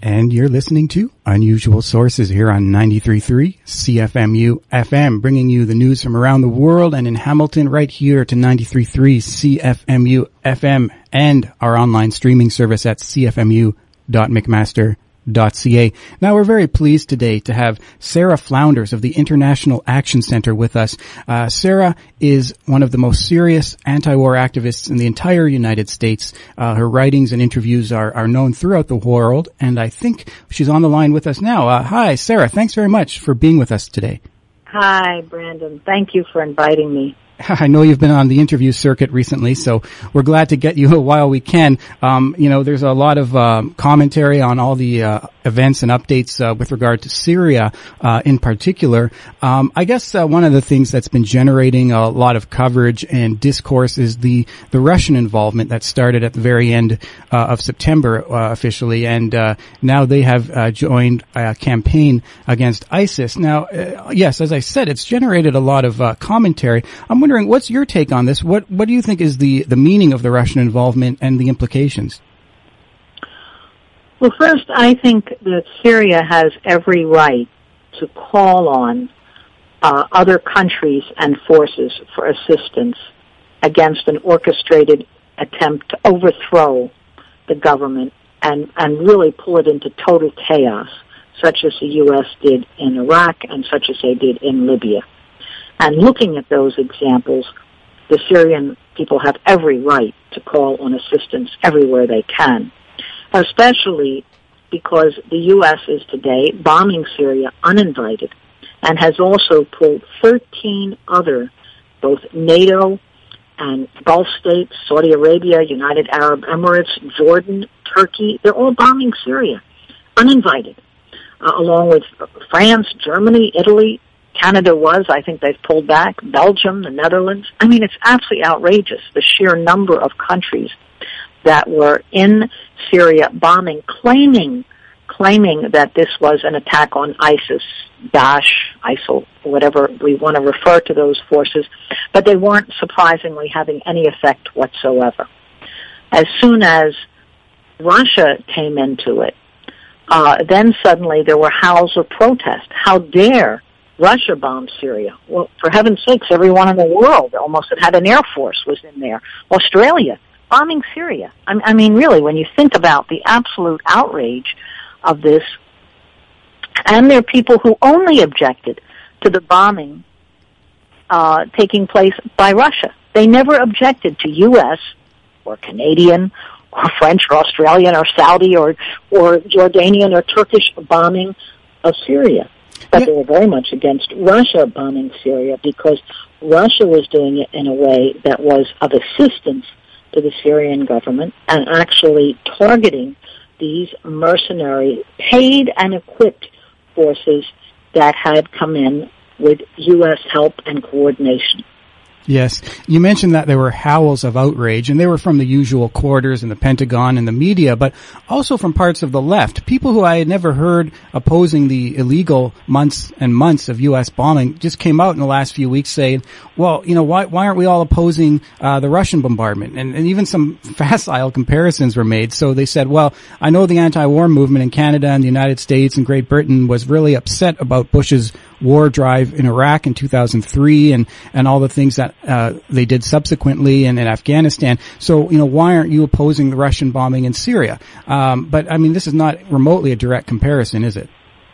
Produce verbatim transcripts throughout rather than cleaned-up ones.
And you're listening to Unusual Sources here on ninety-three point three C F M U F M, bringing you the news from around the world and in Hamilton right here to ninety-three point three C F M U F M and our online streaming service at c f m u dot mcmaster dot c a. Now, we're very pleased today to have Sarah Flounders of the International Action Center with us. Uh, Sarah is one of the most serious anti-war activists in the entire United States. Uh, her writings and interviews are, are known throughout the world, and I think she's on the line with us now. Uh, hi, Sarah. Thanks very much for being with us today. Hi, Brandon. Thank you for inviting me. I know you've been on the interview circuit recently, so we're glad to get you while we can. Um, you know, there's a lot of uh, commentary on all the uh, events and updates uh, with regard to Syria uh, in particular. Um, I guess uh, one of the things that's been generating a lot of coverage and discourse is the, the Russian involvement that started at the very end uh, of September uh, officially, and uh, now they have uh, joined a campaign against ISIS. Now, uh, yes, as I said, it's generated a lot of uh, commentary. I'm wondering, what's your take on this? What what do you think is the, the meaning of the Russian involvement and the implications? Well, first, I think that Syria has every right to call on uh, other countries and forces for assistance against an orchestrated attempt to overthrow the government and, and really pull it into total chaos, such as the U S did in Iraq and such as they did in Libya. And looking at those examples, the Syrian people have every right to call on assistance everywhere they can, especially because the U S is today bombing Syria uninvited and has also pulled thirteen other, both NATO and Gulf states, Saudi Arabia, United Arab Emirates, Jordan, Turkey. They're all bombing Syria uninvited, uh, along with France, Germany, Italy. Canada was, I think they've pulled back, Belgium, the Netherlands. I mean, it's absolutely outrageous, the sheer number of countries that were in Syria bombing, claiming, claiming that this was an attack on ISIS, Daesh, ISIL, whatever we want to refer to those forces, but they weren't surprisingly having any effect whatsoever. As soon as Russia came into it, uh, then suddenly there were howls of protest. How dare Russia bombed Syria? Well, for heaven's sakes, everyone in the world almost that had an air force was in there. Australia bombing Syria. I, I mean, really, when you think about the absolute outrage of this, and there are people who only objected to the bombing uh, taking place by Russia. They never objected to U S or Canadian or French or Australian or Saudi or, or Jordanian or Turkish bombing of Syria. But they were very much against Russia bombing Syria because Russia was doing it in a way that was of assistance to the Syrian government and actually targeting these mercenary, paid and equipped forces that had come in with U S help and coordination. Yes. You mentioned that there were howls of outrage, and they were from the usual quarters and the Pentagon and the media, but also from parts of the left. People who I had never heard opposing the illegal months and months of U S bombing just came out in the last few weeks saying, well, you know, why, why aren't we all opposing uh, the Russian bombardment? And, and even some facile comparisons were made. So they said, well, I know the anti-war movement in Canada and the United States and Great Britain was really upset about Bush's war drive in Iraq in two thousand three and, and all the things that uh, they did subsequently in, in Afghanistan. So, you know, why aren't you opposing the Russian bombing in Syria? Um, but, I mean, this is not remotely a direct comparison, is it?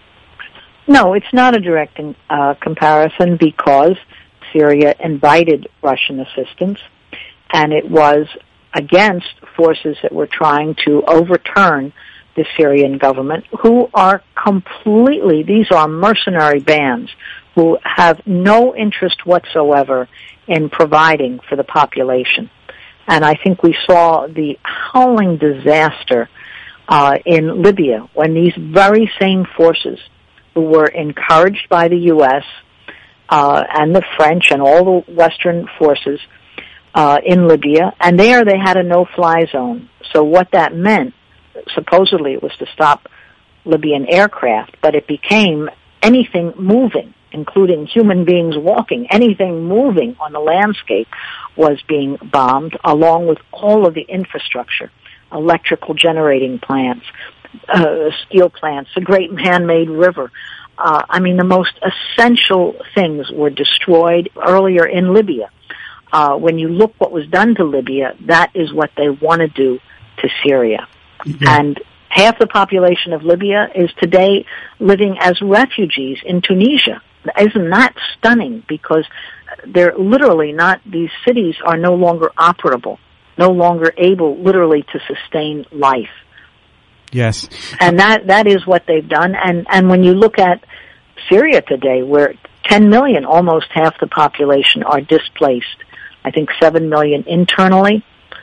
No, it's not a direct uh, comparison because Syria invited Russian assistance, and it was against forces that were trying to overturn the Syrian government, who are completely, these are mercenary bands who have no interest whatsoever in providing for the population. And I think we saw the howling disaster uh, in Libya when these very same forces who were encouraged by the U S uh, and the French and all the Western forces uh, in Libya, and there they had a no-fly zone. So what that meant, supposedly it was to stop Libyan aircraft, but it became anything moving, including human beings walking, anything moving on the landscape was being bombed, along with all of the infrastructure, electrical generating plants, uh, steel plants, the great man-made river. Uh, I mean, the most essential things were destroyed earlier in Libya. Uh, when you look what was done to Libya, that is what they want to do to Syria. Yeah. And half the population of Libya is today living as refugees in Tunisia. Isn't that stunning? Because they're literally not, these cities are no longer operable, no longer able literally to sustain life. Yes. And that, that is what they've done. And, and when you look at Syria today, where ten million, almost half the population, are displaced, I think seven million internally,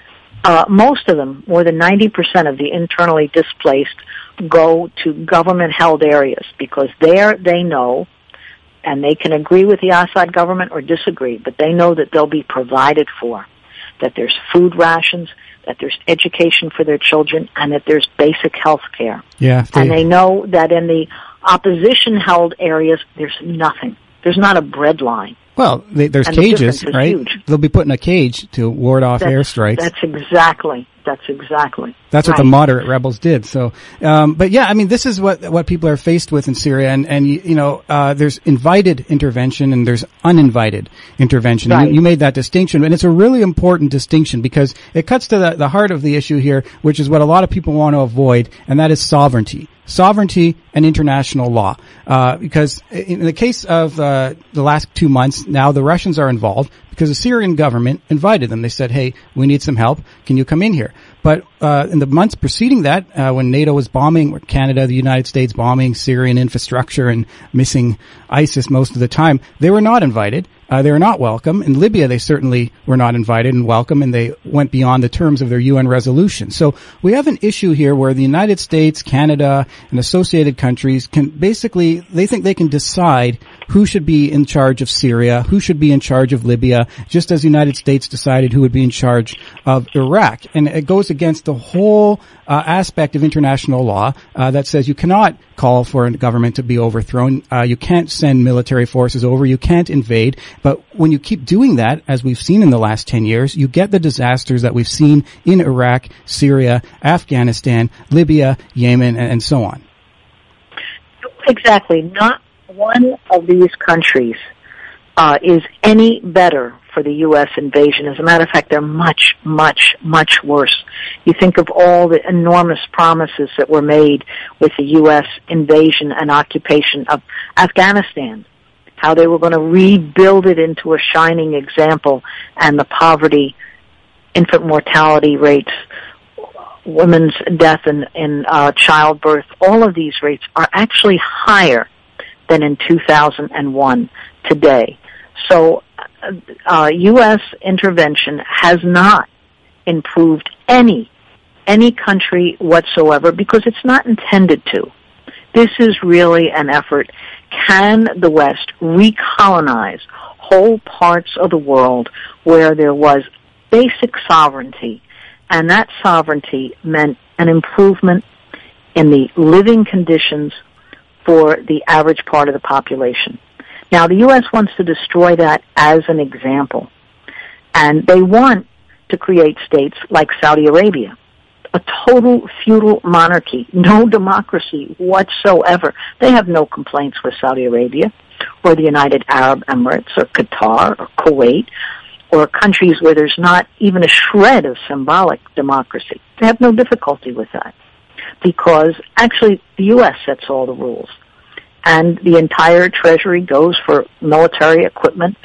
uh, most of them, more than ninety percent of the internally displaced, go to government-held areas because there they know, and they can agree with the Assad government or disagree, but they know that they'll be provided for, that there's food rations, that there's education for their children, and that there's basic health care. Yeah, they, and they know that in the opposition-held areas, there's nothing. There's not a bread line. Well, they, there's and cages, the right? Huge. They'll be put in a cage to ward off that's, airstrikes. That's exactly. That's exactly. That's right. what the moderate rebels did. So, um, but yeah, I mean, this is what what people are faced with in Syria, and and you, you know, uh, there's invited intervention and there's uninvited intervention. Right. You, you made that distinction, and it's a really important distinction because it cuts to the, the heart of the issue here, which is what a lot of people want to avoid, and that is sovereignty. Sovereignty and international law. Uh, because in the case of, uh, the last two months, now the Russians are involved because the Syrian government invited them. They said, hey, we need some help. Can you come in here? But, uh, in the months preceding that, uh, when NATO was bombing, or Canada, the United States bombing Syrian infrastructure and missing ISIS most of the time, they were not invited. Uh, they were not welcome. In Libya, they certainly were not invited and welcome, and they went beyond the terms of their U N resolution. So we have an issue here where the United States, Canada, and associated countries can basically, they think they can decide who should be in charge of Syria, who should be in charge of Libya, just as the United States decided who would be in charge of Iraq. And it goes against the whole uh, aspect of international law uh, that says you cannot call for a government to be overthrown. Uh, you can't send military forces over. You can't invade. But when you keep doing that, as we've seen in the last ten years, you get the disasters that we've seen in Iraq, Syria, Afghanistan, Libya, Yemen, and, and so on. Exactly. Not one of these countries uh, is any better for the U S invasion. As a matter of fact, they're much, much, much worse. You think of all the enormous promises that were made with the U S invasion and occupation of Afghanistan, how they were going to rebuild it into a shining example, and the poverty, infant mortality rates, women's death in, in uh, childbirth, all of these rates are actually higher than in two thousand one today. So uh, U S intervention has not improved any any country whatsoever because it's not intended to. This is really an effort. Can the West recolonize whole parts of the world where there was basic sovereignty, and that sovereignty meant an improvement in the living conditions for the average part of the population? Now, the U S wants to destroy that as an example, and they want to create states like Saudi Arabia, a total feudal monarchy, no democracy whatsoever. They have no complaints with Saudi Arabia or the United Arab Emirates or Qatar or Kuwait or countries where there's not even a shred of symbolic democracy. They have no difficulty with that because actually the U S sets all the rules, and the entire treasury goes for military equipment,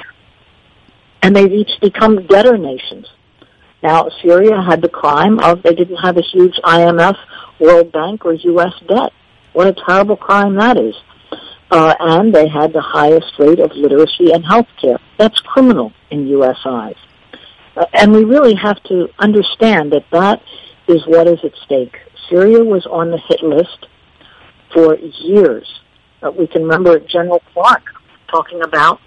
and they've each become debtor nations. Now, Syria had the crime of they didn't have a huge I M F, World Bank, or U S debt. What a terrible crime that is. Uh, and they had the highest rate of literacy and health care. That's criminal in U S eyes. Uh, and we really have to understand that that is what is at stake. Syria was on the hit list for years. Uh, we can remember General Clark talking about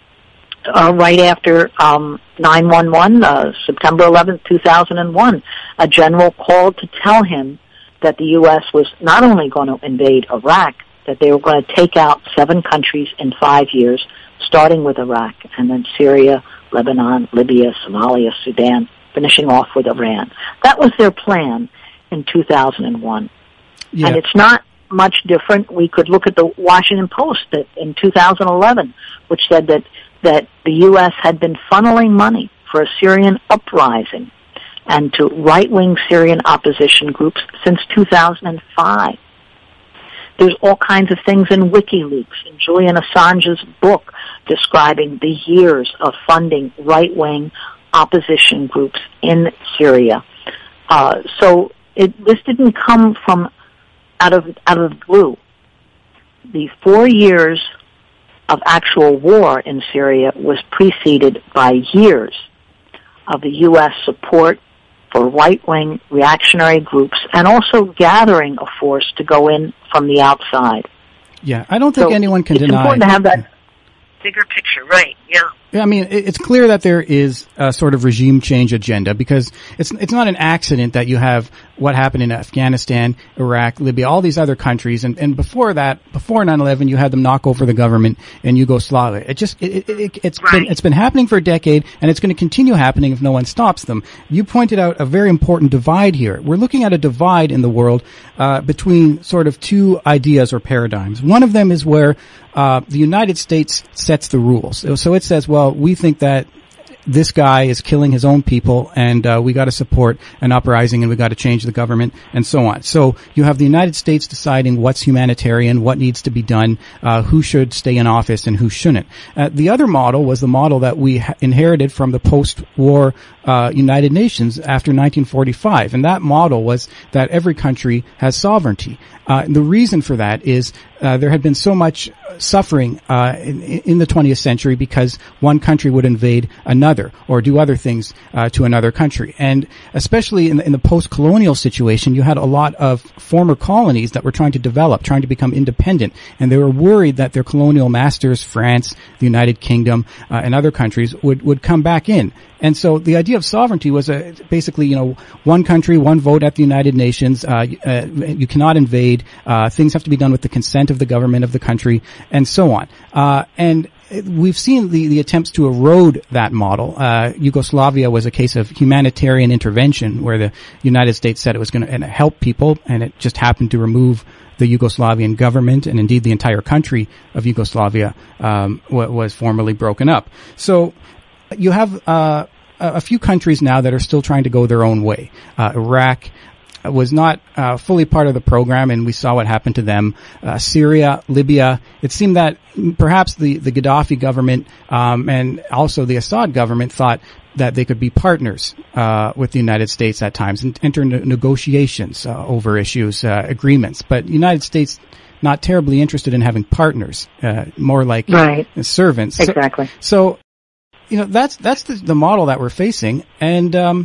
Uh, right after um, nine one one, uh, September eleventh, two thousand one, a general called to tell him that the U S was not only going to invade Iraq, that they were going to take out seven countries in five years, starting with Iraq, and then Syria, Lebanon, Libya, Somalia, Sudan, finishing off with Iran. That was their plan in two thousand one. Yeah. And it's not much different. We could look at the Washington Post that in two thousand eleven, which said that, that the U S had been funneling money for a Syrian uprising and to right-wing Syrian opposition groups since two thousand five. There's all kinds of things in WikiLeaks, in Julian Assange's book, describing the years of funding right-wing opposition groups in Syria. Uh, so it, this didn't come from out of out of the blue. The four years of actual war in Syria was preceded by years of the U S support for right-wing reactionary groups and also gathering a force to go in from the outside. Yeah, I don't think so anyone can it's deny. It's important to have that bigger picture, right? Yeah. I mean, it's clear that there is a sort of regime change agenda because it's it's not an accident that you have what happened in Afghanistan, Iraq, Libya, all these other countries, and, and before that, before nine eleven, you had them knock over the government in Yugoslavia. It just it, it, it's right. been it's been happening for a decade, and it's going to continue happening if no one stops them. You pointed out a very important divide here. We're looking at a divide in the world uh, between sort of two ideas or paradigms. One of them is where uh, the United States sets the rules. So, so it says, well, we think that this guy is killing his own people and uh, we got to support an uprising and we got to change the government and so on. So you have the United States deciding what's humanitarian, what needs to be done, uh, who should stay in office and who shouldn't. Uh, the other model was the model that we ha- inherited from the post-war uh, United Nations after nineteen forty-five. And that model was that every country has sovereignty. Uh, and the reason for that is uh, there had been so much suffering uh, in, in the twentieth century because one country would invade another or do other things uh, to another country. And especially in the, in the post-colonial situation, you had a lot of former colonies that were trying to develop, trying to become independent, and they were worried that their colonial masters, France, the United Kingdom, uh, and other countries would, would come back in. And so the idea of sovereignty was a, basically, you know, one country, one vote at the United Nations. Uh, uh, you cannot invade. Uh, things have to be done with the consent of the government of the country, and so on. Uh, and we've seen the, the attempts to erode that model. Uh, Yugoslavia was a case of humanitarian intervention where the United States said it was going to help people, and it just happened to remove the Yugoslavian government, and indeed the entire country of Yugoslavia um, was formally broken up. So you have uh, a few countries now that are still trying to go their own way. Uh, Iraq was not uh, fully part of the program, and we saw what happened to them. Uh, Syria, Libya. It seemed that perhaps the, the Gaddafi government um, and also the Assad government thought that they could be partners uh, with the United States at times and enter into negotiations uh, over issues, uh, agreements. But the United States not terribly interested in having partners, uh, more like right. servants. Exactly. So, so you know, that's that's the, the model that we're facing, and um,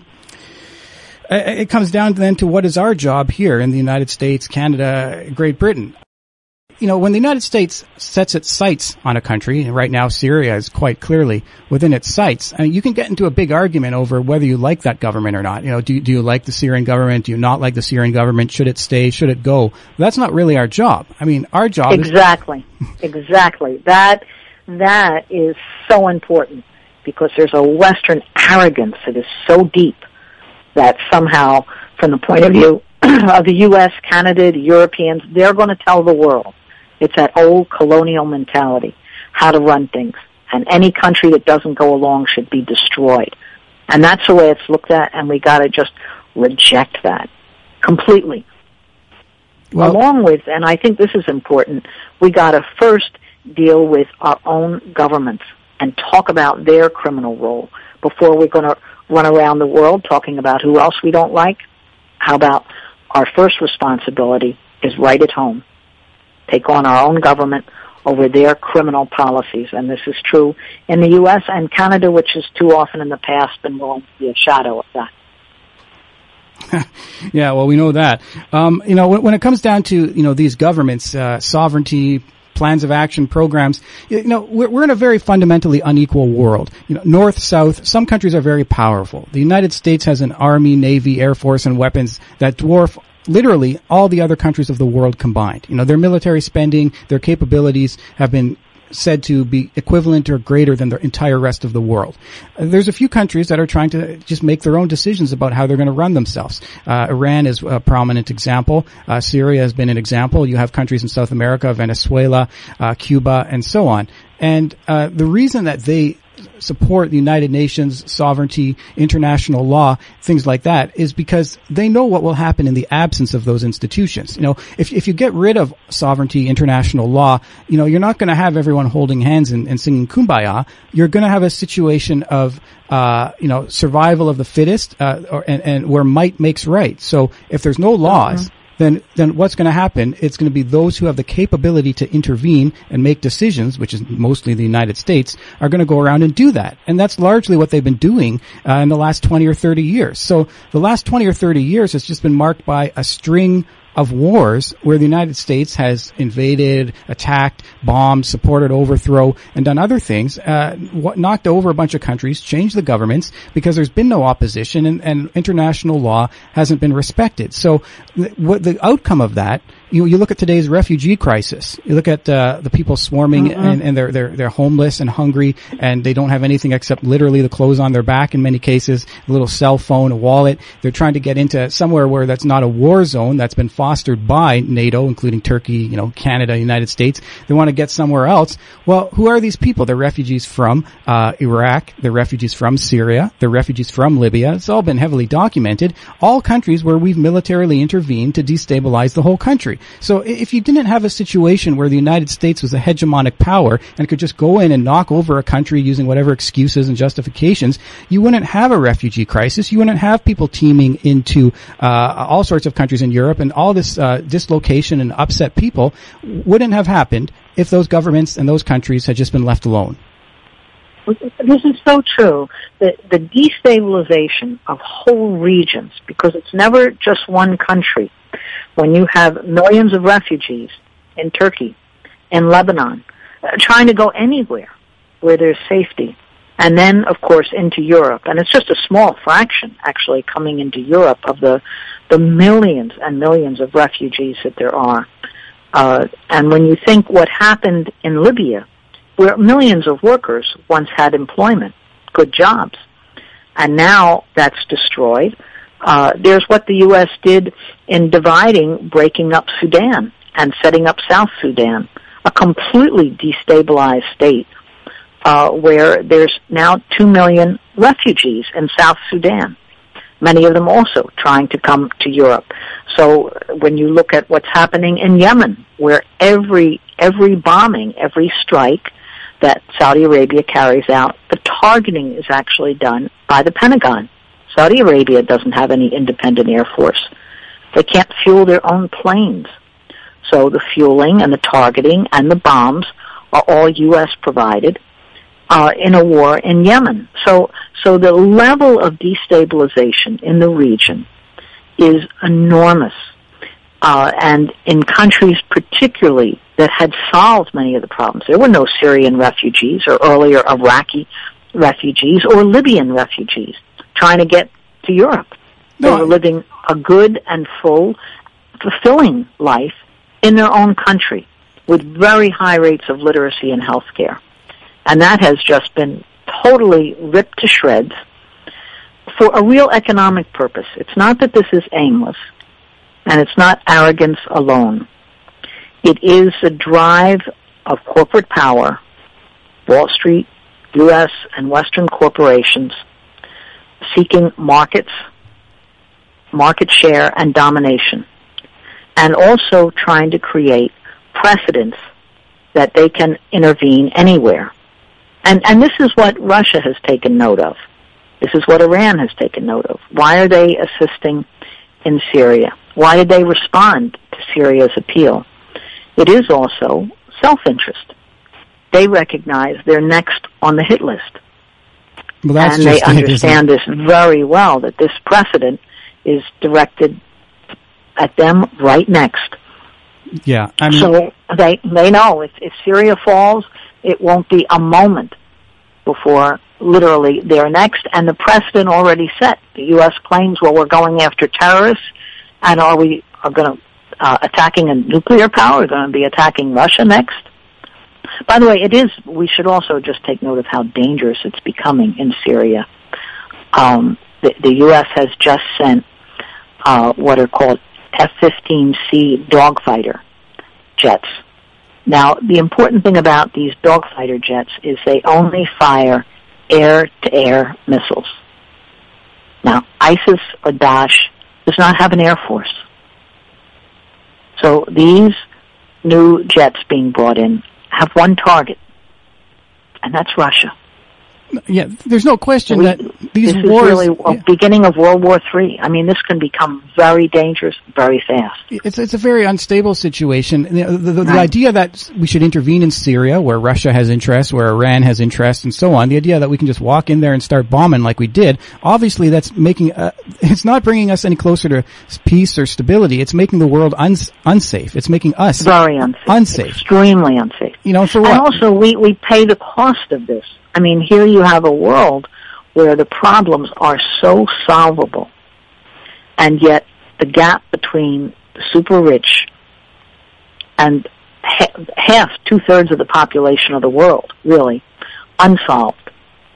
it comes down then to what is our job here in the United States, Canada, Great Britain. You know, when the United States sets its sights on a country, and right now Syria is quite clearly within its sights, I mean, you can get into a big argument over whether you like that government or not. You know, do, do you like the Syrian government? Do you not like the Syrian government? Should it stay? Should it go? That's not really our job. I mean, our job exactly. is... Exactly. That, that is so important because there's a Western arrogance that is so deep that somehow, from the point of view of the U S, Canada, the Europeans, they're going to tell the world. It's that old colonial mentality, how to run things. And any country that doesn't go along should be destroyed. And that's the way it's looked at, and we got to just reject that completely. Well, along with, and I think this is important, we got to first deal with our own governments and talk about their criminal role before we're going to run around the world talking about who else we don't like. How about our first responsibility is right at home. Take on our own government over their criminal policies. And this is true in the U S and Canada, which has too often in the past been willing to be a shadow of that. Yeah, well, we know that. Um, you know, when, when it comes down to, you know, these governments, uh, sovereignty, plans of action, programs, you know, we're, we're in a very fundamentally unequal world. You know, north, south, some countries are very powerful. The United States has an army, navy, air force, and weapons that dwarf literally all the other countries of the world combined. You know, their military spending, their capabilities have been said to be equivalent or greater than the entire rest of the world. Uh, there's a few countries that are trying to just make their own decisions about how they're going to run themselves. Uh, Iran is a prominent example. Uh, Syria has been an example. You have countries in South America, Venezuela, uh, Cuba, and so on. And uh, the reason that they support the United Nations, sovereignty, international law, things like that, is because they know what will happen in the absence of those institutions. You know, if if you get rid of sovereignty, international law, you know, you're not going to have everyone holding hands and, and singing Kumbaya. You're going to have a situation of uh, you know, survival of the fittest, uh, or, and, and where might makes right. So if there's no laws, mm-hmm. then then what's going to happen? It's going to be those who have the capability to intervene and make decisions, which is mostly the United States, are going to go around and do that. And that's largely what they've been doing uh, in the last twenty or thirty years. So the last twenty or thirty years has just been marked by a string of wars where the United States has invaded, attacked, bombed, supported overthrow, and done other things, uh, knocked over a bunch of countries, changed the governments because there's been no opposition and, and international law hasn't been respected. So th- what the outcome of that, you, you look at today's refugee crisis. You look at uh, the people swarming mm-hmm. and, and they're, they're, they're homeless and hungry and they don't have anything except literally the clothes on their back in many cases, a little cell phone, a wallet. They're trying to get into somewhere where that's not a war zone that's been fostered by NATO, including Turkey, you know, Canada, United States. They want to get somewhere else. Well, who are these people? They're refugees from uh Iraq. They're refugees from Syria. They're refugees from Libya. It's all been heavily documented. All countries where we've militarily intervened to destabilize the whole country. So if you didn't have a situation where the United States was a hegemonic power and could just go in and knock over a country using whatever excuses and justifications, you wouldn't have a refugee crisis. You wouldn't have people teeming into uh all sorts of countries in Europe, and all this uh dislocation and upset people wouldn't have happened if those governments and those countries had just been left alone. This is so true. The, the destabilization of whole regions, because it's never just one country. When you have millions of refugees in Turkey, in Lebanon, uh, trying to go anywhere where there's safety, and then, of course, into Europe. And it's just a small fraction, actually, coming into Europe of the, the millions and millions of refugees that there are. Uh, and when you think what happened in Libya, where millions of workers once had employment, good jobs, and now that's destroyed. Uh, there's what the U S did in dividing, breaking up Sudan and setting up South Sudan, a completely destabilized state, uh, where there's now two million refugees in South Sudan, many of them also trying to come to Europe. So when you look at what's happening in Yemen, where every, every bombing, every strike that Saudi Arabia carries out, the targeting is actually done by the Pentagon. Saudi Arabia doesn't have any independent air force. They can't fuel their own planes. So the fueling and the targeting and the bombs are all U S provided uh, in a war in Yemen. So, so the level of destabilization in the region is enormous. Uh, and in countries particularly that had solved many of the problems. There were no Syrian refugees or earlier Iraqi refugees or Libyan refugees trying to get to Europe. No. They were living a good and full, fulfilling life in their own country with very high rates of literacy and health care. And that has just been totally ripped to shreds for a real economic purpose. It's not that this is aimless, and it's not arrogance alone. It is the drive of corporate power, Wall Street, U S, and Western corporations seeking markets, market share, and domination, and also trying to create precedents that they can intervene anywhere. And, and this is what Russia has taken note of. This is what Iran has taken note of. Why are they assisting in Syria? Why did they respond to Syria's appeal? It is also self-interest. They recognize they're next on the hit list. Well, that's and just they understand this very well, that this precedent is directed at them right next. Yeah. I mean, so they, they know if, if Syria falls, it won't be a moment before literally they're next. And the precedent already set. The U S claims, well, we're going after terrorists, and are we are going to uh, attacking a nuclear power? We're going to be attacking Russia next. By the way, it is, we should also just take note of how dangerous it's becoming in Syria. Um, the, the U S has just sent uh, what are called F fifteen C dogfighter jets. Now, the important thing about these dogfighter jets is they only fire air-to-air missiles. Now, ISIS or Daesh does not have an air force. So these new jets being brought in have one target, and that's Russia. Yeah, there's no question we, that these this wars... This is really a yeah. beginning of World War Three. I mean, this can become very dangerous very fast. It's it's a very unstable situation. The, the, the, right. the idea that we should intervene in Syria, where Russia has interests, where Iran has interests, and so on, the idea that we can just walk in there and start bombing like we did, obviously that's making... Uh, it's not bringing us any closer to peace or stability. It's making the world uns, unsafe. It's making us... Very unsafe. Unsafe. Extremely unsafe. You know, for what? And also, we, we pay the cost of this. I mean, here you have a world where the problems are so solvable, and yet the gap between the super rich and ha- half, two-thirds of the population of the world, really, unsolved,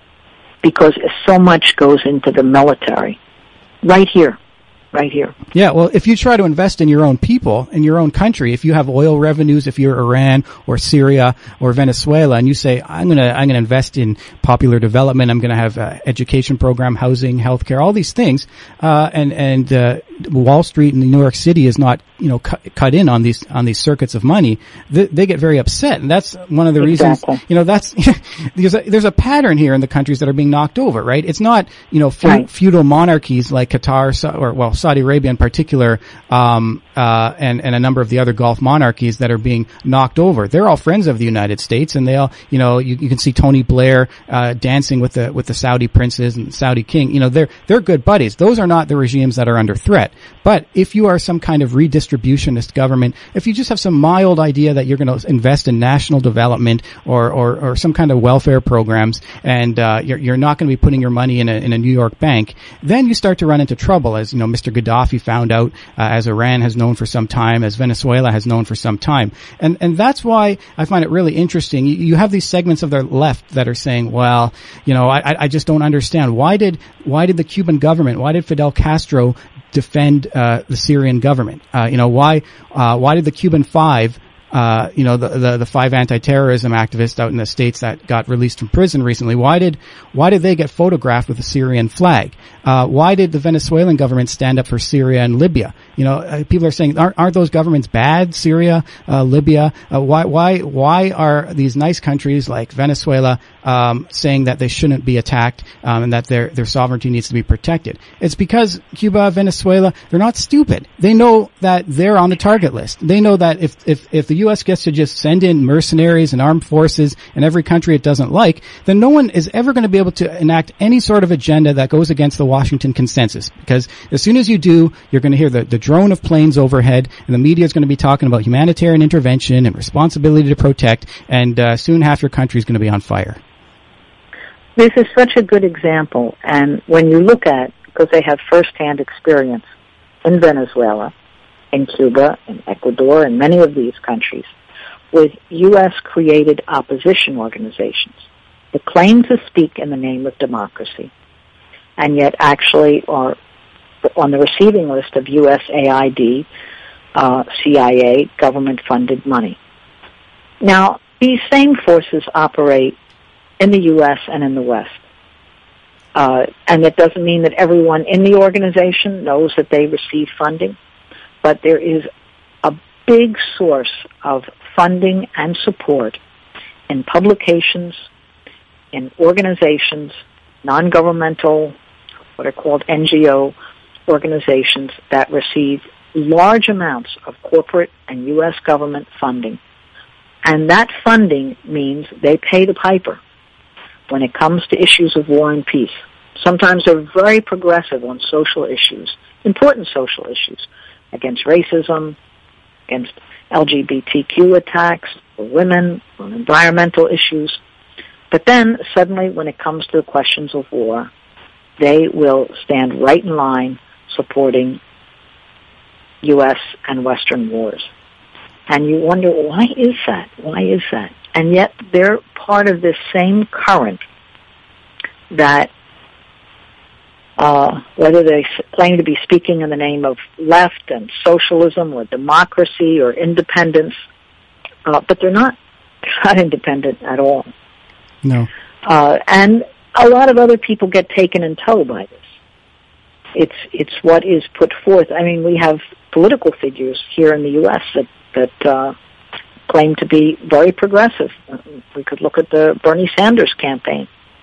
because so much goes into the military. Right here. Right here. Yeah, well, if you try to invest in your own people, in your own country, if you have oil revenues, if you're Iran or Syria or Venezuela, and you say, I'm gonna, I'm gonna invest in popular development, I'm gonna have uh, education program, housing, healthcare, all these things, uh, and, and, uh, Wall Street and New York City is not, you know, cut, cut in on these, on these circuits of money, they, they get very upset. And that's one of the exactly. reasons, you know, that's, there's a, there's a pattern here in the countries that are being knocked over, right? It's not, you know, fe- right. feudal monarchies like Qatar, or, well, Saudi Arabia in particular, um, uh, and, and a number of the other Gulf monarchies that are being knocked over. They're all friends of the United States, and they all, you know, you, you can see Tony Blair, uh, dancing with the, with the Saudi princes and Saudi king. You know, they're, they're good buddies. Those are not the regimes that are under threat. But if you are some kind of redistributionist government, if you just have some mild idea that you're going to invest in national development or, or, or some kind of welfare programs, and, uh, you're, you're not going to be putting your money in a, in a New York bank, then you start to run into trouble, as, you know, Mister Gaddafi found out, uh, as Iran has known for some time, as Venezuela has known for some time. And, and that's why I find it really interesting. You, you have these segments of the left that are saying, well, you know, I, I just don't understand. Why did, why did the Cuban government, why did Fidel Castro defend, uh, the Syrian government? Uh, you know, why, uh, why did the Cuban Five, uh, you know, the, the, the five anti-terrorism activists out in the States that got released from prison recently, why did, why did they get photographed with a Syrian flag? Uh, why did the Venezuelan government stand up for Syria and Libya? You know, uh, people are saying, aren't, aren't those governments bad? Syria, uh, Libya, uh, why, why, why are these nice countries like Venezuela, um, saying that they shouldn't be attacked, um, and that their, their sovereignty needs to be protected? It's because Cuba, Venezuela, they're not stupid. They know that they're on the target list. They know that if, if, if the U S gets to just send in mercenaries and armed forces in every country it doesn't like, then no one is ever going to be able to enact any sort of agenda that goes against the Washington consensus. Because as soon as you do, you're going to hear the, the drone of planes overhead, and the media is going to be talking about humanitarian intervention and responsibility to protect, and uh, soon half your country is going to be on fire. This is such a good example, and when you look at, because they have first-hand experience in Venezuela, in Cuba, in Ecuador, and many of these countries, with U S-created opposition organizations that claim to speak in the name of democracy, and yet actually are on the receiving list of U S A I D, uh, C I A, government-funded money. Now, these same forces operate in the U S and in the West. Uh, and it doesn't mean that everyone in the organization knows that they receive funding, but there is a big source of funding and support in publications, in organizations, non-governmental, what are called N G O organizations that receive large amounts of corporate and U S government funding. And that funding means they pay the piper when it comes to issues of war and peace. Sometimes they're very progressive on social issues, important social issues, against racism, against L G B T Q attacks, for women, on environmental issues. But then, suddenly, when it comes to the questions of war, they will stand right in line supporting U S and Western wars. And you wonder, why is that? Why is that? And yet they're part of this same current that, uh, whether they claim to be speaking in the name of left and socialism or democracy or independence, uh, but they're not, they're not independent at all. No. Uh, and a lot of other people get taken in tow by this. It's, it's what is put forth. I mean, we have political figures here in the U S that, that, uh, claim to be very progressive. We could look at the Bernie Sanders campaign.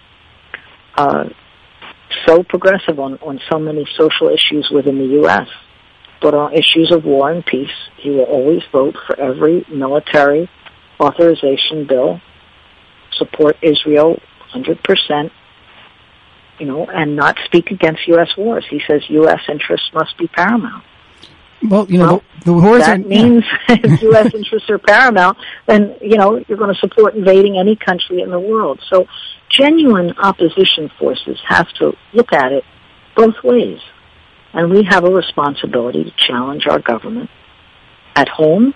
Uh, so progressive on, on so many social issues within the U S But on issues of war and peace, he will always vote for every military authorization bill, support Israel one hundred percent, you know, and not speak against U S wars. He says U S interests must be paramount. Well, you know, well, the, the wars that are, means yeah. if U S interests are paramount, then, you know, you're going to support invading any country in the world. So genuine opposition forces have to look at it both ways. And we have a responsibility to challenge our government at home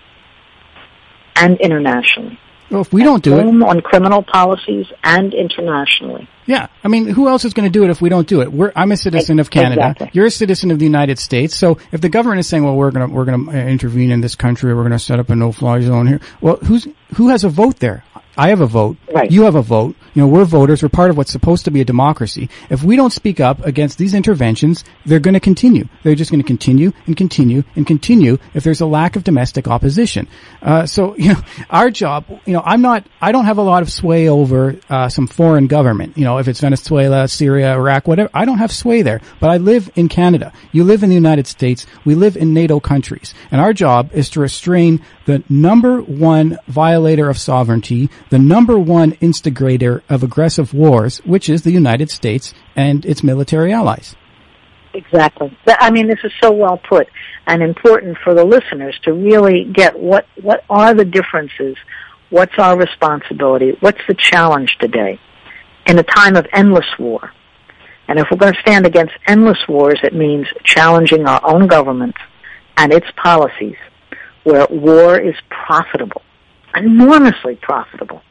and internationally. Well, if we don't do at it, home on criminal policies and internationally. Yeah, I mean, who else is going to do it if we don't do it? We're, I'm a citizen of Canada. Exactly. You're a citizen of the United States. So if the government is saying, "Well, we're going to we're going to intervene in this country, or we're going to set up a no-fly zone here," well, who's who has a vote there? I have a vote. Right. You have a vote. You know, we're voters. We're part of what's supposed to be a democracy. If we don't speak up against these interventions, they're going to continue. They're just going to continue and continue and continue if there's a lack of domestic opposition. Uh, so, you know, our job, you know, I'm not, I don't have a lot of sway over, uh, some foreign government. You know, if it's Venezuela, Syria, Iraq, whatever, I don't have sway there. But I live in Canada. You live in the United States. We live in NATO countries. And our job is to restrain the number one violator of sovereignty, the number one instigator of aggressive wars, which is the United States and its military allies. Exactly. I mean, this is so well put and important for the listeners to really get what, what are the differences, what's our responsibility, what's the challenge today in a time of endless war. And if we're going to stand against endless wars, it means challenging our own government and its policies, where war is profitable, enormously profitable.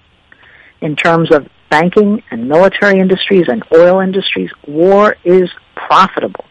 In terms of banking and military industries and oil industries, war is profitable.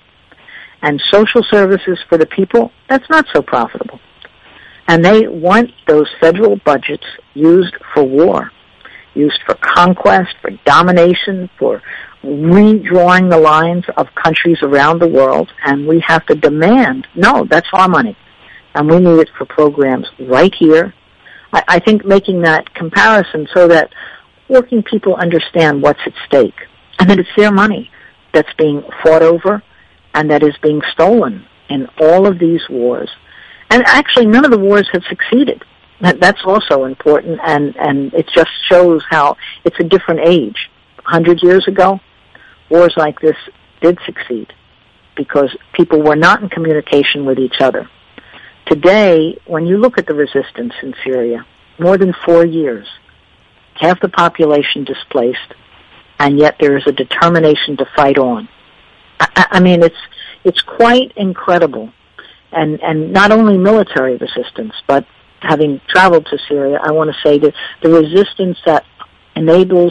And social services for the people, that's not so profitable. And they want those federal budgets used for war, used for conquest, for domination, for redrawing the lines of countries around the world. And we have to demand, no, that's our money. And we need it for programs right here. I, I think making that comparison so that working people understand what's at stake and that it's their money that's being fought over and that is being stolen in all of these wars. And actually, none of the wars have succeeded. That, that's also important, and, and it just shows how it's a different age. A hundred years ago, wars like this did succeed because people were not in communication with each other. Today, when you look at the resistance in Syria, more than four years, half the population displaced, and yet there is a determination to fight on. I, I mean, it's it's quite incredible, and and not only military resistance, but having traveled to Syria, I want to say that the resistance that enables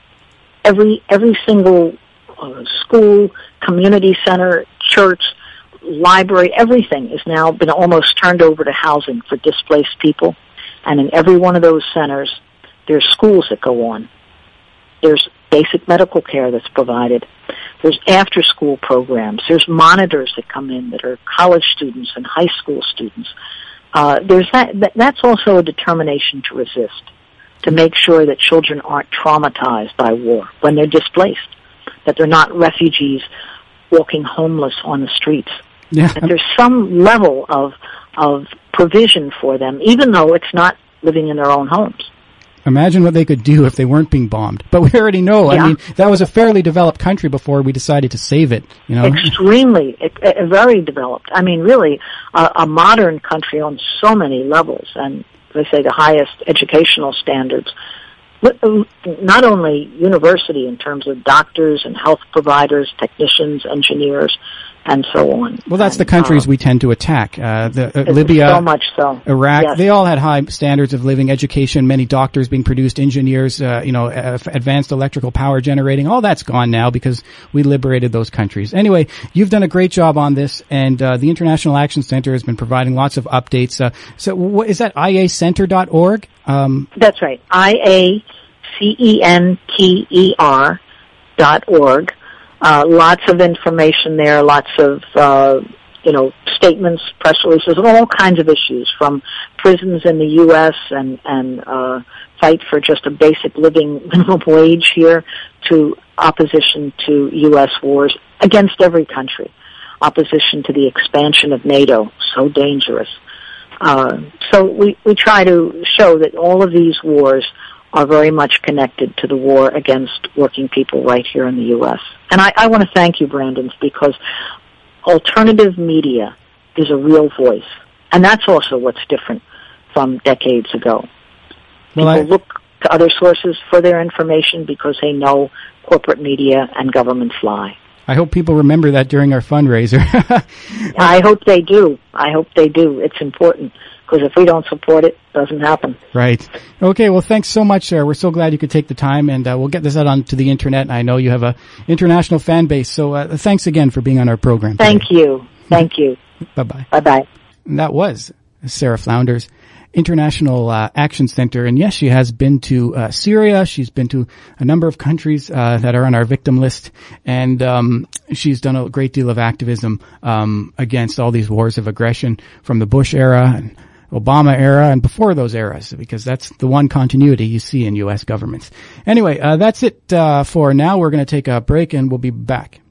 every every single uh, school, community center, church, library, everything has now been almost turned over to housing for displaced people, and in every one of those centers, there's schools that go on. There's basic medical care that's provided. There's after-school programs. There's monitors that come in that are college students and high school students. Uh, there's that, that. That's also a determination to resist, to make sure that children aren't traumatized by war when they're displaced, that they're not refugees walking homeless on the streets. Yeah. That there's some level of of provision for them, even though it's not living in their own homes. Imagine what they could do if they weren't being bombed. But we already know. Yeah. I mean, that was a fairly developed country before we decided to save it. You know, extremely, it, it, very developed. I mean, really, uh, a modern country on so many levels, and they say the highest educational standards. Not only university in terms of doctors and health providers, technicians, engineers, and so on. Well, that's and, the countries um, we tend to attack. Uh, the, uh, Libya, so much so. Iraq, yes. They all had high standards of living, education, many doctors being produced, engineers, uh, you know, uh, advanced electrical power generating. All that's gone now because we liberated those countries. Anyway, you've done a great job on this, and uh, the International Action Center has been providing lots of updates. Uh, so what, is that I A center dot org? Um, that's right. I A C E N T E R dot org. Uh, lots of information there, lots of, uh, you know, statements, press releases, and all kinds of issues, from prisons in the U S and, and, uh, fight for just a basic living minimum wage here, to opposition to U S wars against every country, opposition to the expansion of NATO, so dangerous. Uh, so we, we try to show that all of these wars are very much connected to the war against working people right here in the U S. And I, I want to thank you, Brandon, because alternative media is a real voice. And that's also what's different from decades ago. Well, People I... look to other sources for their information because they know corporate media and governments lie. I hope people remember that during our fundraiser. I hope they do. I hope they do. It's important, because if we don't support it, it doesn't happen. Right. Okay, well, thanks so much, sir. We're so glad you could take the time, and uh, we'll get this out onto the Internet. I know you have a international fan base, so uh, thanks again for being on our program today. Thank you. Thank you. Bye-bye. Bye-bye. And that was Sarah Flounders, International uh, Action Center. And yes, she has been to uh, Syria. She's been to a number of countries uh, that are on our victim list. And um, she's done a great deal of activism um, against all these wars of aggression from the Bush era and Obama era and before those eras, because that's the one continuity you see in U S governments. Anyway, uh, that's it uh, for now. We're going to take a break, and we'll be back.